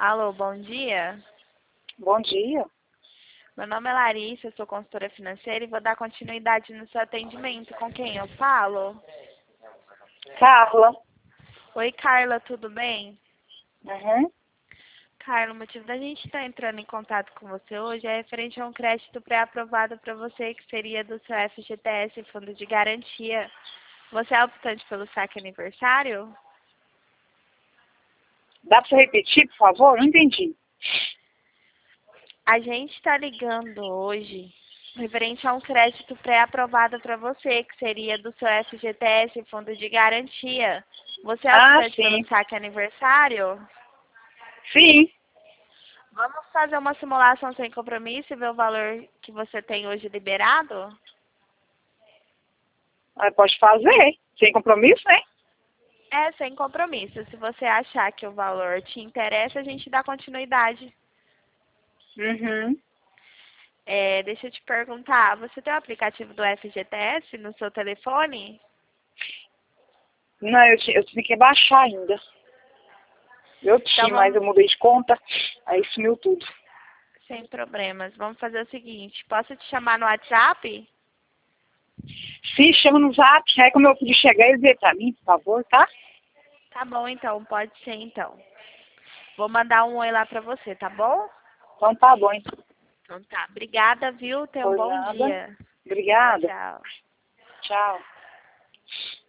Alô, bom dia. Bom dia. Meu nome é Larissa, eu sou consultora financeira e vou dar continuidade no seu atendimento. Com quem eu falo? Carla. Oi, Carla, tudo bem? Uhum. Carla, o motivo da gente estar entrando em contato com você hoje é referente a um crédito pré-aprovado para você, que seria do seu FGTS, Fundo de Garantia. Você é optante pelo saque aniversário? Dá para você repetir, por favor? Não entendi. A gente está ligando hoje referente a um crédito pré-aprovado para você, que seria do seu FGTS, Fundo de Garantia. Você é optante pelo Sim. saque aniversário? Sim. Vamos fazer uma simulação sem compromisso e ver o valor que você tem hoje liberado? Pode fazer. Sem compromisso, né? É, sem compromisso. Se você achar que o valor te interessa, a gente dá continuidade. Uhum. Deixa eu te perguntar, você tem o aplicativo do FGTS no seu telefone? Não, eu tinha que baixar ainda. Eu Então tinha, mas vamos, eu mudei de conta. Aí sumiu tudo. sem problemas. Vamos fazer o seguinte, posso te chamar no WhatsApp? Sim, chama no zap. Aí como eu pude chegar, ele veio pra mim, por favor, tá? Tá bom, então, pode ser então. Vou mandar um oi lá pra você, tá bom? Então tá bom, então. Então tá. Obrigada, viu? Tenha um Por bom nada. dia. Obrigada. Tchau. Tchau.